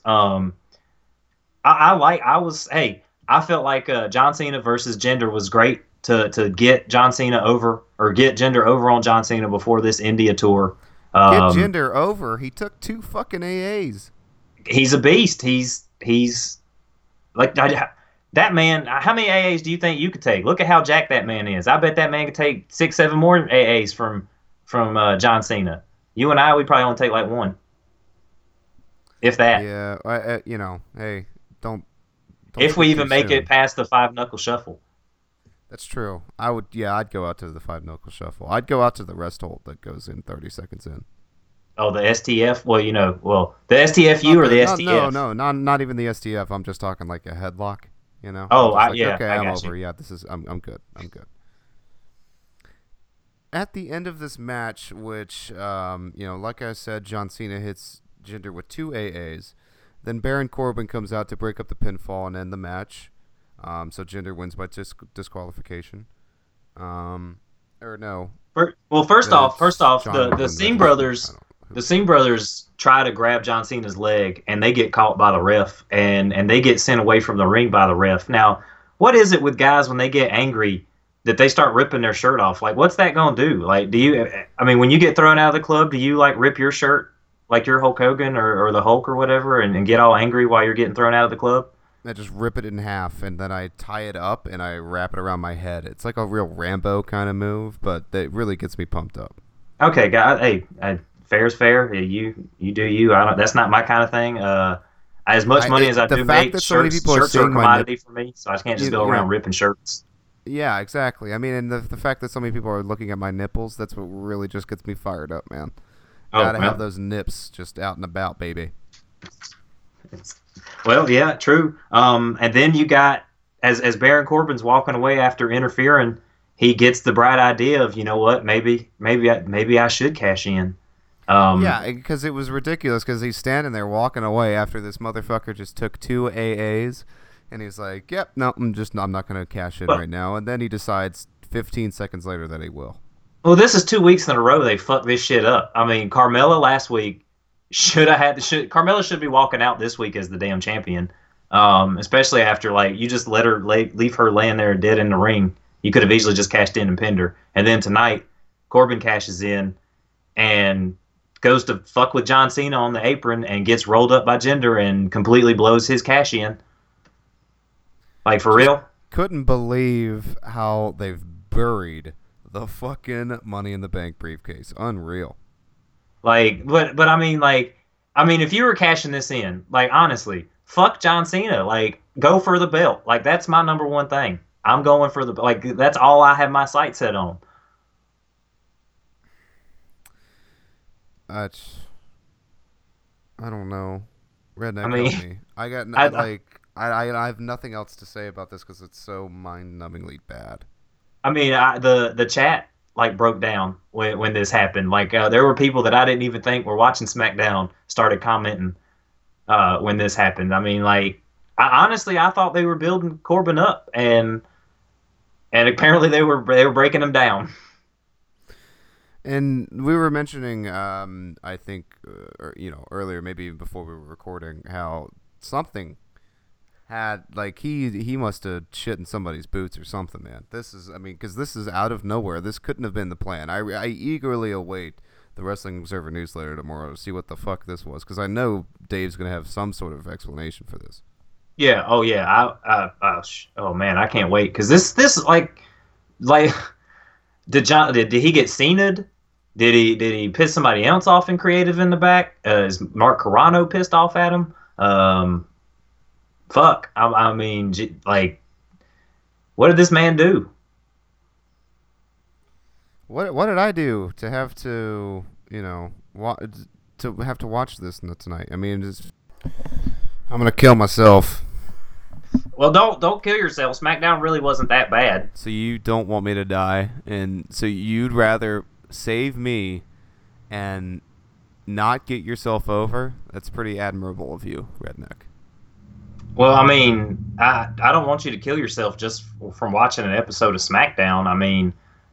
Speaker 2: I felt like John Cena versus Jinder was great to get John Cena over, or get Jinder over on John Cena before this India tour.
Speaker 1: Get Jinder over. He took 2 fucking AAs.
Speaker 2: He's a beast. He's like that man. How many AAs do you think you could take? Look at how jacked that man is. I bet that man could take 6, 7 more AAs from John Cena. You and I, we probably only take like 1, if that.
Speaker 1: Yeah, hey, don't
Speaker 2: if we even make it past the 5-knuckle shuffle.
Speaker 1: That's true. I'd go out to the 5-knuckle shuffle. I'd go out to the rest hold that goes in 30 seconds in.
Speaker 2: Oh, the STF? The STFU or the STF?
Speaker 1: No, not even the STF. I'm just talking like a headlock,
Speaker 2: Oh,
Speaker 1: okay, I'm over.
Speaker 2: You.
Speaker 1: Yeah, I'm good. At the end of this match, which, like I said, John Cena hits Jinder with 2 AAs. Then Baron Corbin comes out to break up the pinfall and end the match. So Jinder wins by disqualification. Or no.
Speaker 2: First off, the Singh brothers the Singh brothers try to grab John Cena's leg, and they get caught by the ref, and they get sent away from the ring by the ref. Now, what is it with guys when they get angry that they start ripping their shirt off? Like, what's that gonna do? Like, when you get thrown out of the club, do you like rip your shirt like you're Hulk Hogan or the Hulk or whatever, and get all angry while you're getting thrown out of the club?
Speaker 1: I just rip it in half, and then I tie it up, and I wrap it around my head. It's like a real Rambo kind of move, but it really gets me pumped up.
Speaker 2: Okay, guys. Hey, fair's fair. You do you. That's not my kind of thing. As much money as I do make, shirts are a commodity for me, so I can't just go around ripping shirts.
Speaker 1: Yeah, exactly. I mean, and the fact that so many people are looking at my nipples, that's what really just gets me fired up, man. Gotta have those nips just out and about, baby.
Speaker 2: Well, yeah, true. And then you got, as Baron Corbin's walking away after interfering, he gets the bright idea of, you know what, maybe I should cash in.
Speaker 1: Yeah, because it was ridiculous, because he's standing there walking away after this motherfucker just took 2 AAs, and he's like, yep, no, I'm not going to cash in right now. And then he decides 15 seconds later that he will.
Speaker 2: Well, this is 2 weeks in a row they fucked this shit up. I mean, Carmella last week Carmella should be walking out this week as the damn champion, especially after, like, you just let her leave her laying there dead in the ring. You could have easily just cashed in and pinned her. And then tonight, Corbin cashes in and goes to fuck with John Cena on the apron and gets rolled up by Jinder and completely blows his cash in. Like, for real?
Speaker 1: Couldn't believe how they've buried the fucking Money in the Bank briefcase. Unreal.
Speaker 2: Like, but I mean, if you were cashing this in, like, honestly, fuck John Cena. Like, go for the belt. Like, that's my number one thing. I'm going for that's all I have my sights set on.
Speaker 1: I don't know. Redneck, help me. I have nothing else to say about this because it's so mind-numbingly bad.
Speaker 2: I mean, the chat broke down when this happened. There were people that I didn't even think were watching SmackDown started commenting when this happened. I mean, honestly, I thought they were building Corbin up, and apparently they were breaking him down.
Speaker 1: And we were mentioning, I think, earlier, maybe before we were recording, how something had, he must have shit in somebody's boots or something, man. Because this is out of nowhere. This couldn't have been the plan. I eagerly await the Wrestling Observer newsletter tomorrow to see what the fuck this was, because I know Dave's going to have some sort of explanation for this.
Speaker 2: Yeah, oh yeah, oh man, I can't wait, because this did he get Cena'd? Did he piss somebody else off in creative in the back? Is Mark Carrano pissed off at him? Fuck. I mean, what did this man do?
Speaker 1: What did I do to have to, have to watch this tonight? I mean, I'm gonna kill myself.
Speaker 2: Well, don't kill yourself. SmackDown really wasn't that bad.
Speaker 1: So you don't want me to die, and so you'd rather save me and not get yourself over? That's pretty admirable of you, Redneck.
Speaker 2: Well, I mean, I don't want you to kill yourself just from watching an episode of SmackDown. I mean,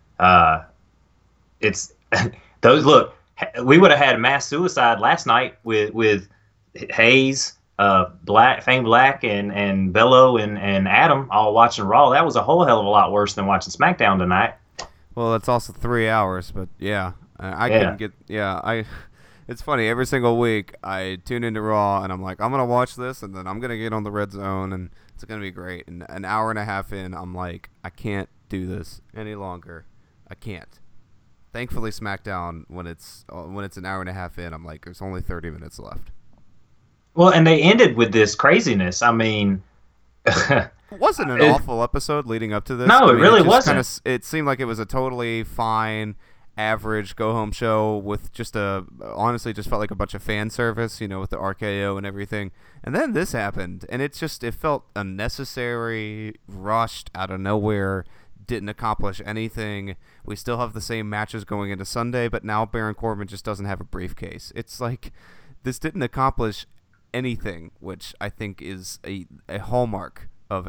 Speaker 2: it's those. Look, we would have had mass suicide last night with Hayes, Fame Black, and Bello and Adam all watching Raw. That was a whole hell of a lot worse than watching SmackDown tonight.
Speaker 1: Well, it's also 3 hours, but yeah, I couldn't get. Yeah, It's funny, every single week I tune into Raw and I'm like, I'm going to watch this and then I'm going to get on the Red Zone and it's going to be great. And an hour and a half in, I'm like, I can't do this any longer. I can't. Thankfully, SmackDown, when it's an hour and a half in, I'm like, there's only 30 minutes left.
Speaker 2: Well, and they ended with this craziness. I mean...
Speaker 1: It wasn't an awful episode leading up to this.
Speaker 2: No, it really wasn't.
Speaker 1: It seemed like it was a totally fine... average go-home show with honestly just felt like a bunch of fan service, with the RKO and everything. And then this happened, and it felt unnecessary, rushed, out of nowhere, didn't accomplish anything. We still have the same matches going into Sunday, but now Baron Corbin just doesn't have a briefcase. It's like, this didn't accomplish anything, which I think is a hallmark of a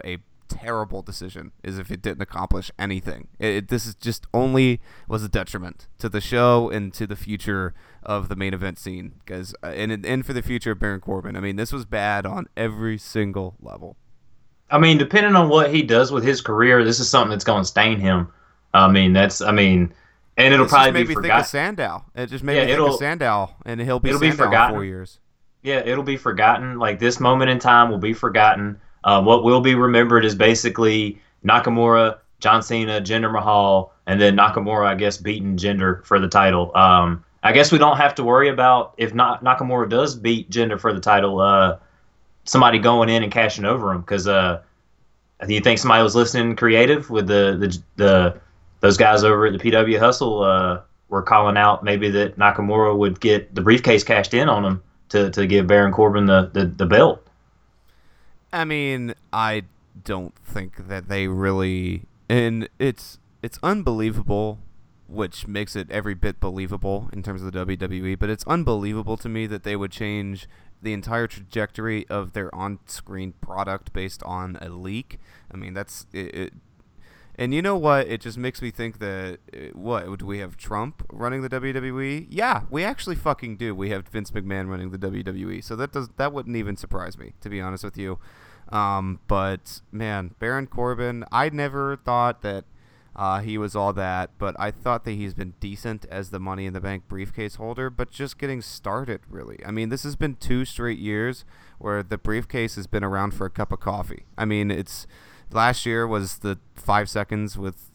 Speaker 1: terrible decision is if it didn't accomplish anything. This is just only was a detriment to the show and to the future of the main event scene, because and for the future of Baron Corbin. I mean, this was bad on every single level.
Speaker 2: I mean, depending on what he does with his career, this is something that's going to stain him. And it'll probably be forgotten.
Speaker 1: Think of Sandow. It just made me think of Sandow, and he'll be Sandow in 4 years.
Speaker 2: Yeah, it'll be forgotten. Like, this moment in time will be forgotten. What will be remembered is basically Nakamura, John Cena, Jinder Mahal, and then Nakamura, I guess, beating Jinder for the title. I guess we don't have to worry about if Nakamura does beat Jinder for the title, somebody going in and cashing over him, because do you think somebody was listening creative with those guys over at the PW Hustle were calling out maybe that Nakamura would get the briefcase cashed in on him to give Baron Corbin the belt?
Speaker 1: I mean, I don't think that they really, and it's unbelievable, which makes it every bit believable in terms of the WWE, but it's unbelievable to me that they would change the entire trajectory of their on-screen product based on a leak. I mean, that's it. And you know what? It just makes me think that, do we have Trump running the WWE? Yeah, we actually fucking do. We have Vince McMahon running the WWE. So that wouldn't even surprise me, to be honest with you. But, man, Baron Corbin, I never thought that he was all that, but I thought that he's been decent as the Money in the Bank briefcase holder, but just getting started, really. I mean, this has been 2 straight years where the briefcase has been around for a cup of coffee. I mean, last year was the 5 seconds with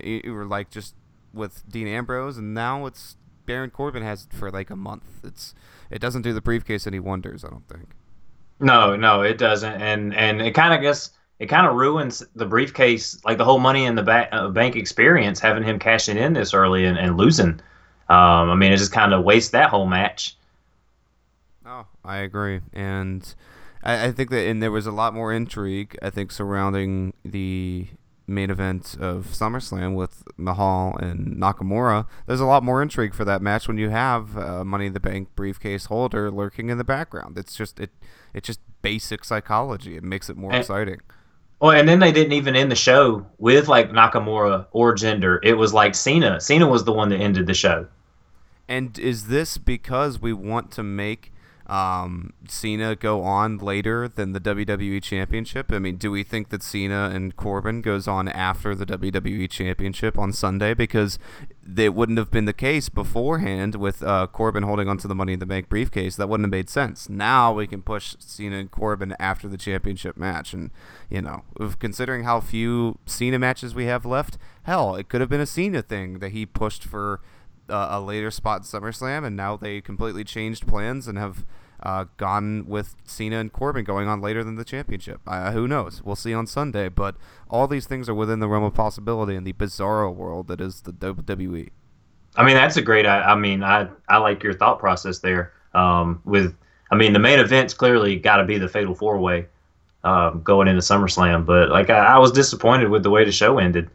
Speaker 1: Dean Ambrose, and now it's Baron Corbin has it for like a month. It doesn't do the briefcase any wonders, I don't think.
Speaker 2: No, it doesn't, and it kind of ruins the briefcase, like the whole Money in the Bank experience, having him cashing in this early and losing. I mean, it just kind of wastes that whole match.
Speaker 1: Oh, I agree, and I think that, and there was a lot more intrigue, I think, surrounding the main event of SummerSlam with Mahal and Nakamura. There's a lot more intrigue for that match when you have Money in the Bank briefcase holder lurking in the background. It's just basic psychology. It makes it more exciting.
Speaker 2: Well, and then they didn't even end the show with like Nakamura or Jinder. It was like Cena. Cena was the one that ended the show.
Speaker 1: And is this because we want to make Cena go on later than the WWE Championship? I mean, do we think that Cena and Corbin goes on after the WWE Championship on Sunday? Because it wouldn't have been the case beforehand with Corbin holding onto the Money in the Bank briefcase. That wouldn't have made sense. Now we can push Cena and Corbin after the championship match. And, considering how few Cena matches we have left, hell, it could have been a Cena thing that he pushed for a later spot in SummerSlam, and now they completely changed plans and have gone with Cena and Corbin going on later than the championship. Who knows? We'll see on Sunday, but all these things are within the realm of possibility in the bizarro world that is the WWE.
Speaker 2: I mean, that's a great. I like your thought process there. The main event's clearly got to be the Fatal 4-Way going into SummerSlam, but I was disappointed with the way the show ended.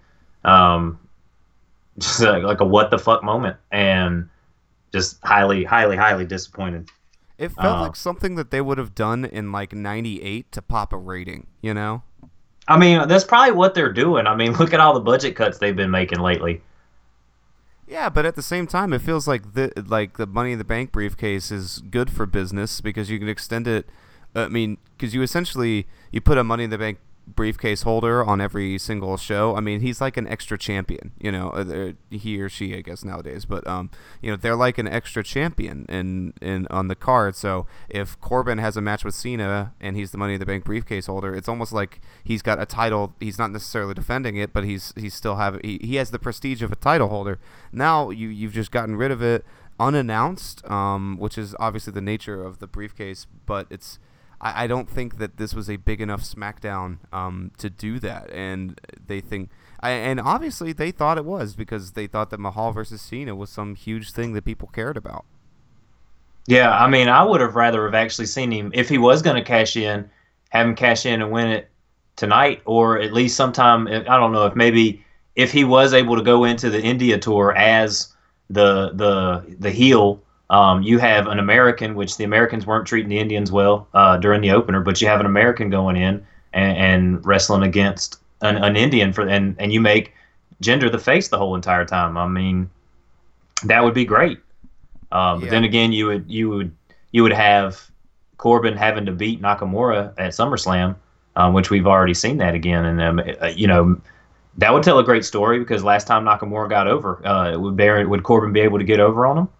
Speaker 2: Just like a what the fuck moment, and just highly, highly, highly disappointed.
Speaker 1: It felt like something that they would have done in like '98 to pop a rating,
Speaker 2: I mean, that's probably what they're doing. I mean, look at all the budget cuts they've been making lately.
Speaker 1: Yeah, but at the same time, it feels like the Money in the Bank briefcase is good for business because you can extend it. I mean, because you put a Money in the Bank briefcase holder on every single show. I mean, he's like an extra champion, he or she, I guess, nowadays, but they're like an extra champion in on the card. So if Corbin has a match with Cena and he's the Money in the Bank briefcase holder, it's almost like he's got a title. He's not necessarily defending it, but he has the prestige of a title holder. Now you've just gotten rid of it unannounced, which is obviously the nature of the briefcase, but I don't think that this was a big enough SmackDown to do that, and and obviously they thought it was, because they thought that Mahal versus Cena was some huge thing that people cared about.
Speaker 2: Yeah, I mean, I would have rather have actually seen him, if he was going to cash in, have him cash in and win it tonight, or at least sometime. I don't know, if he was able to go into the India tour as the heel. You have an American, which the Americans weren't treating the Indians well during the opener, but you have an American going in, and wrestling against an Indian and you make Jinder the face the whole entire time. I mean, that would be great. But then again, you would have Corbin having to beat Nakamura at SummerSlam, which we've already seen that again, and that would tell a great story because last time Nakamura got over, would Corbin be able to get over on him?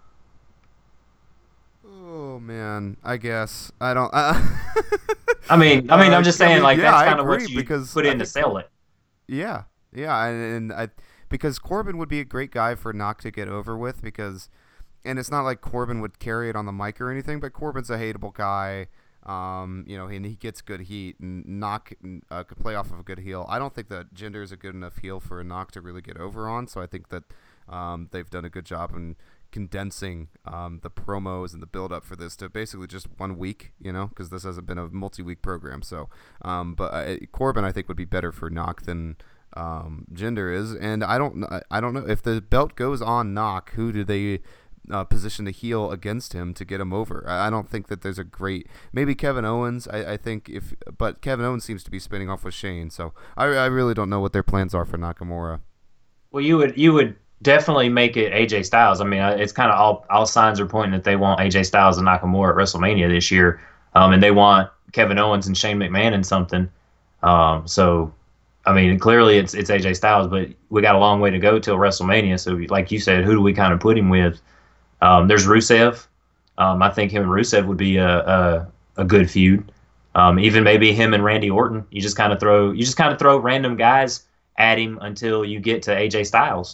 Speaker 1: Oh man, I guess I don't.
Speaker 2: I'm just saying, that's kind of what you put in to sell it.
Speaker 1: Yeah, because Corbin would be a great guy for Knock to get over with and it's not like Corbin would carry it on the mic or anything, but Corbin's a hateable guy. And he gets good heat, and Knock could play off of a good heel. I don't think that Jinder is a good enough heel for Knock to really get over on, so I think that they've done a good job in condensing the promos and the build-up for this to basically just 1 week, because this hasn't been a multi-week program. So, but Corbin, I think, would be better for Knock than Jinder is, and I don't know if the belt goes on Knock, who do they position the heel against him to get him over? I don't think that there's a great, maybe Kevin Owens. I think but Kevin Owens seems to be spinning off with Shane, so I really don't know what their plans are for Nakamura.
Speaker 2: Well, you would definitely make it AJ Styles. I mean, it's kind of all signs are pointing that they want AJ Styles and Nakamura at WrestleMania this year, and they want Kevin Owens and Shane McMahon in something. So, I mean, clearly it's AJ Styles, but we got a long way to go till WrestleMania. So, like you said, who do we kind of put him with? There's Rusev. I think him and Rusev would be a good feud. Even maybe him and Randy Orton. You just kind of throw random guys at him until you get to AJ Styles.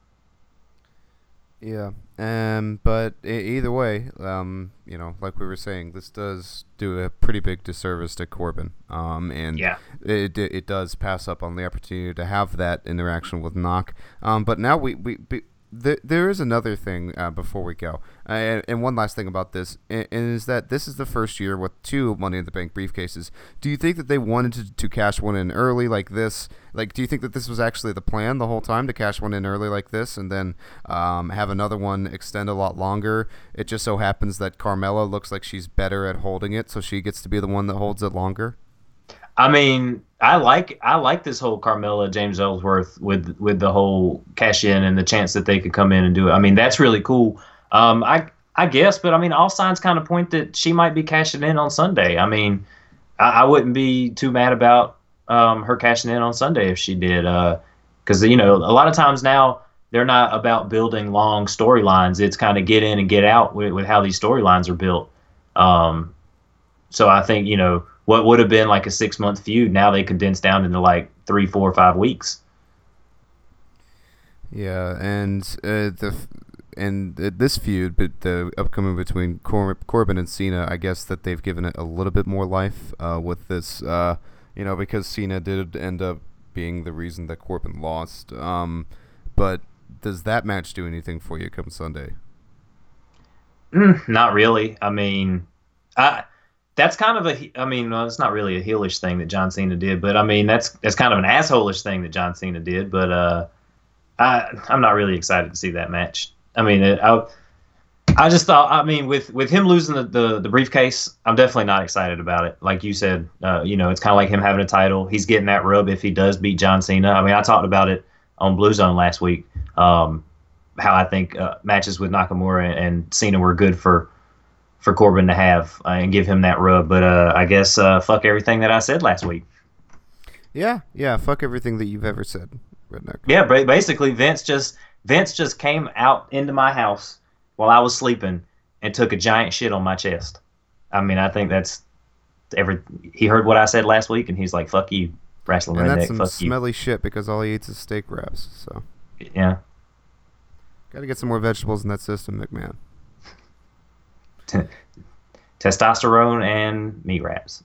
Speaker 1: Yeah. But either way, like we were saying, this does do a pretty big disservice to Corbin. And
Speaker 2: yeah.
Speaker 1: It does pass up on the opportunity to have that interaction with Knock. But now there is another thing before we go, and one last thing about this, and is that this is the first year with 2 Money in the Bank briefcases. Do you think that they wanted to cash one in early like this? Like, do you think that this was actually the plan the whole time, to cash one in early like this, and then have another one extend a lot longer? It just so happens that Carmella looks like she's better at holding it, so she gets to be the one that holds it longer.
Speaker 2: I mean, I like this whole Carmella James Ellsworth with the whole cash in and the chance that they could come in and do it. I mean, that's really cool. I guess, but I mean, all signs kind of point that she might be cashing in on Sunday. I mean, I wouldn't be too mad about her cashing in on Sunday if she did, because a lot of times now they're not about building long storylines. It's kind of get in and get out with how these storylines are built. So I think what would have been like a 6-month feud, now they condense down into like 3, 4, 5 weeks.
Speaker 1: Yeah, and this feud, but the upcoming between Corbin and Cena, I guess that they've given it a little bit more life with this, because Cena did end up being the reason that Corbin lost. But does that match do anything for you come Sunday?
Speaker 2: Not really. I mean, that's kind of it's not really a heelish thing that John Cena did, but I mean, that's kind of an asshole-ish thing that John Cena did, but I'm not really excited to see that match. I mean, I just thought, with him losing the briefcase, I'm definitely not excited about it. Like you said, it's kind of like him having a title. He's getting that rub if he does beat John Cena. I mean, I talked about it on Blue Zone last week, how I think matches with Nakamura and Cena were good for Corbin to have and give him that rub. But I guess fuck everything that I said last week.
Speaker 1: Yeah, fuck everything that you've ever said, Redneck.
Speaker 2: Yeah, basically Vince just came out into my house while I was sleeping and took a giant shit on my chest. I mean, I think that's he heard what I said last week and he's like, fuck you, wrestling
Speaker 1: and
Speaker 2: redneck,
Speaker 1: that's some
Speaker 2: fuck
Speaker 1: smelly
Speaker 2: you.
Speaker 1: shit because all he eats is steak wraps. So
Speaker 2: yeah,
Speaker 1: gotta get some more vegetables in that system, McMahon.
Speaker 2: Testosterone and meat wraps.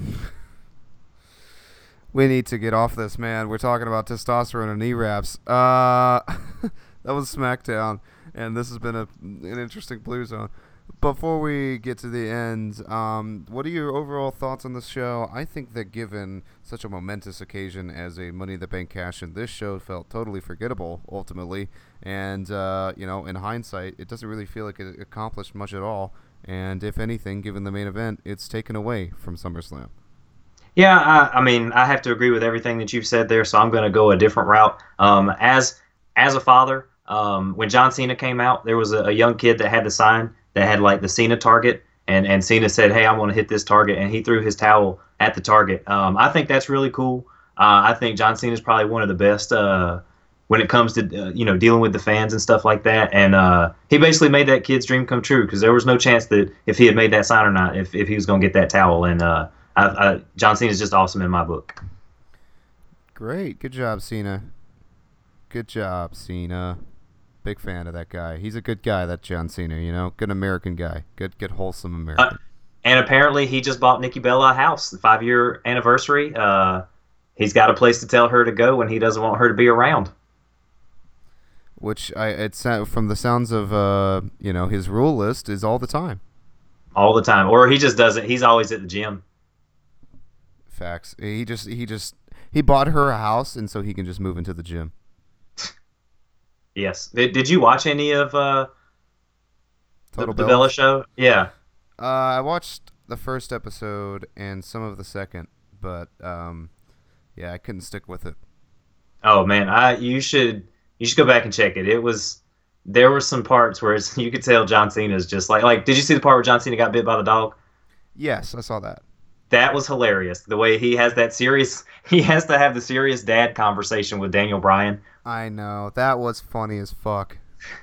Speaker 1: We need to get off this, man. We're talking about testosterone and knee wraps. That was SmackDown, and this has been an interesting Blue Zone. Before we get to the end, what are your overall thoughts on this show? I think that given such a momentous occasion as a Money in the Bank cash-in, this show felt totally forgettable, ultimately. And, in hindsight, it doesn't really feel like it accomplished much at all. And if anything, given the main event, it's taken away from SummerSlam.
Speaker 2: Yeah, I mean, I have to agree with everything that you've said there, so I'm going to go a different route. As a father, when John Cena came out, there was a young kid that had the sign that had like the Cena target, and Cena said, "Hey, I want to hit this target," and he threw his towel at the target. I think that's really cool. I think John Cena is probably one of the best when it comes to dealing with the fans and stuff like that. And he basically made that kid's dream come true because there was no chance that if he had made that sign or not, if he was going to get that towel. And John Cena is just awesome in my book.
Speaker 1: Great. Good job, Cena. Good job, Cena. Big fan of that guy. He's a good guy, that John Cena, Good American guy. Good wholesome American.
Speaker 2: And apparently he just bought Nikki Bella a house, the 5-year anniversary. He's got a place to tell her to go when he doesn't want her to be around.
Speaker 1: Which, it's from the sounds of, his rule list is all the time.
Speaker 2: All the time. Or he just doesn't. He's always at the gym.
Speaker 1: Facts. He bought her a house, and so he can just move into the gym.
Speaker 2: Yes. Did you watch any of the Bella show? Yeah.
Speaker 1: I watched the first episode and some of the second, but I couldn't stick with it.
Speaker 2: Oh man, you should go back and check it. There were some parts where you could tell John Cena's just like. Did you see the part where John Cena got bit by the dog?
Speaker 1: Yes, I saw that.
Speaker 2: That was hilarious. The way he has to have the serious dad conversation with Daniel Bryan.
Speaker 1: I know. That was funny as fuck.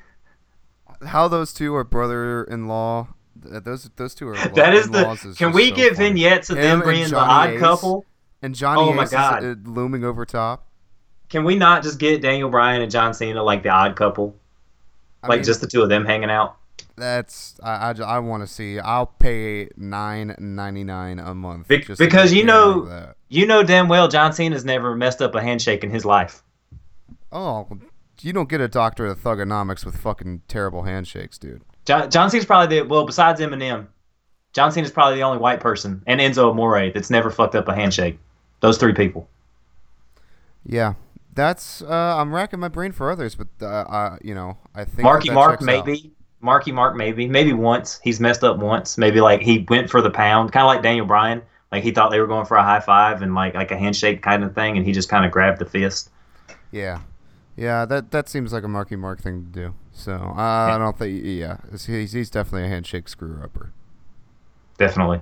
Speaker 1: How those two are brother-in-law. Those two are
Speaker 2: that is the. Can we get vignettes of them being the odd couple?
Speaker 1: And Johnny Ace
Speaker 2: is
Speaker 1: looming over top.
Speaker 2: Can we not just get Daniel Bryan and John Cena like the odd couple? Just the two of them hanging out?
Speaker 1: That's I want to see. I'll pay $9.99 a month
Speaker 2: because you know damn well John Cena's never messed up a handshake in his life.
Speaker 1: Oh, you don't get a doctorate of thugonomics with fucking terrible handshakes, dude.
Speaker 2: John Cena's probably besides Eminem, John Cena's probably the only white person, and Enzo Amore, that's never fucked up a handshake. Those 3 people.
Speaker 1: Yeah, that's I'm racking my brain for others, but I think
Speaker 2: Marky Mark maybe. Marky Mark maybe once he's messed up once. Maybe like he went for the pound, kind of like Daniel Bryan. Like he thought they were going for a high five and like a handshake kind of thing, and he just kind of grabbed the fist.
Speaker 1: Yeah, that seems like a Marky Mark thing to do. So I don't think. Yeah, he's definitely a handshake screw-upper.
Speaker 2: Definitely.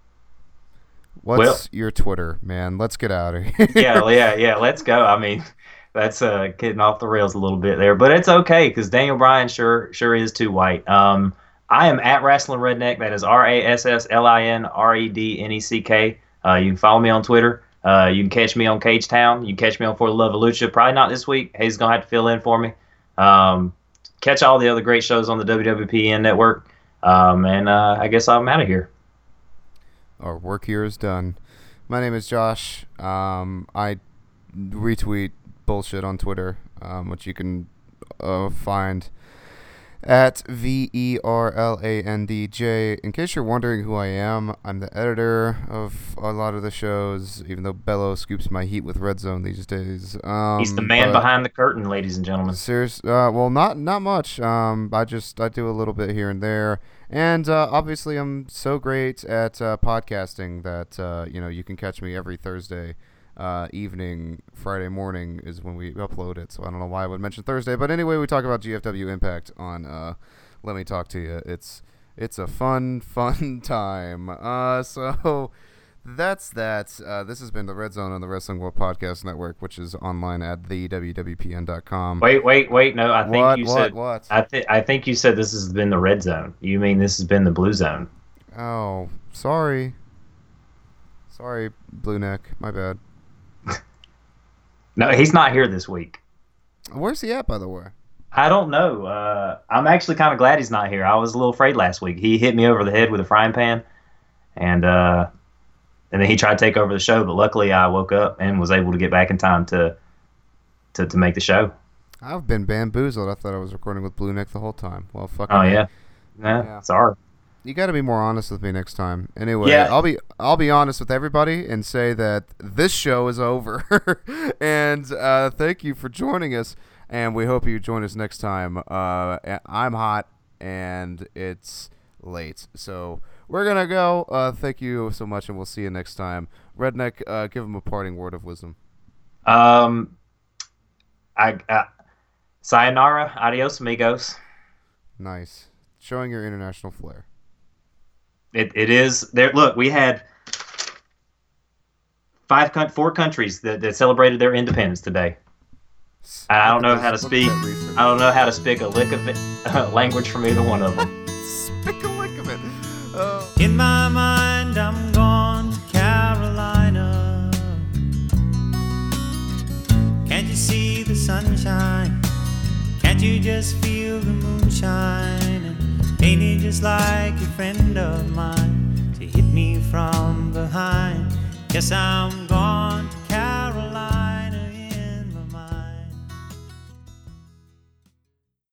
Speaker 1: What's your Twitter, man? Let's get out of here.
Speaker 2: yeah. Let's go. I mean, that's getting off the rails a little bit there, but it's okay because Daniel Bryan sure is too white. I am at Wrestling Redneck. That is RasslinRedneck. You can follow me on Twitter. You can catch me on Cage Town. You can catch me on For the Love of Lucha. Probably not this week. Hayes gonna have to fill in for me. Catch all the other great shows on the WWPN network. And I guess I'm out of here.
Speaker 1: Our work here is done. My name is Josh. I retweet bullshit on Twitter, which you can find at VERLANDJ. In case you're wondering who I am, I'm the editor of a lot of the shows, even though Bello scoops my heat with Red Zone these days.
Speaker 2: He's the man behind the curtain, ladies and gentlemen.
Speaker 1: Seriously, well, not much. I do a little bit here and there. And obviously, I'm so great at podcasting that you can catch me every Thursday evening. Friday morning is when we upload it, so I don't know why I would mention Thursday. But anyway, we talk about GFW Impact on Let Me Talk to You. It's a fun time. So that's that. This has been the Red Zone on the Wrestling World Podcast Network, which is online at thewwpn.com.
Speaker 2: Wait. No, I think you said
Speaker 1: what?
Speaker 2: I think you said this has been the Red Zone. You mean this has been the Blue Zone?
Speaker 1: Oh, sorry, Blue Neck. My bad.
Speaker 2: No, he's not here this week.
Speaker 1: Where's he at, by the way?
Speaker 2: I don't know. I'm actually kind of glad he's not here. I was a little afraid last week. He hit me over the head with a frying pan, and then he tried to take over the show. But luckily, I woke up and was able to get back in time to make the show.
Speaker 1: I've been bamboozled. I thought I was recording with Blue Neck the whole time. Well, fucking.
Speaker 2: Oh yeah. Yeah. Sorry.
Speaker 1: You got to be more honest with me next time. Anyway,
Speaker 2: yeah.
Speaker 1: I'll be honest with everybody and say that this show is over. And thank you for joining us, and we hope you join us next time. I'm hot and it's late, so we're going to go. Thank you so much, and we'll see you next time. Redneck, give him a parting word of wisdom.
Speaker 2: Sayonara, adios, amigos.
Speaker 1: Nice. Showing your international flair.
Speaker 2: It is there. Look, we had 4 countries that celebrated their independence today. I don't know how to speak. I don't know how to speak a lick of it, language from either one of them.
Speaker 1: Speak a lick of it.
Speaker 7: In my mind, I'm gone to Carolina. Can't you see the sunshine? Can't you just feel the moonshine? And ain't it just like a friend of mine to hit me from behind? Guess I'm gone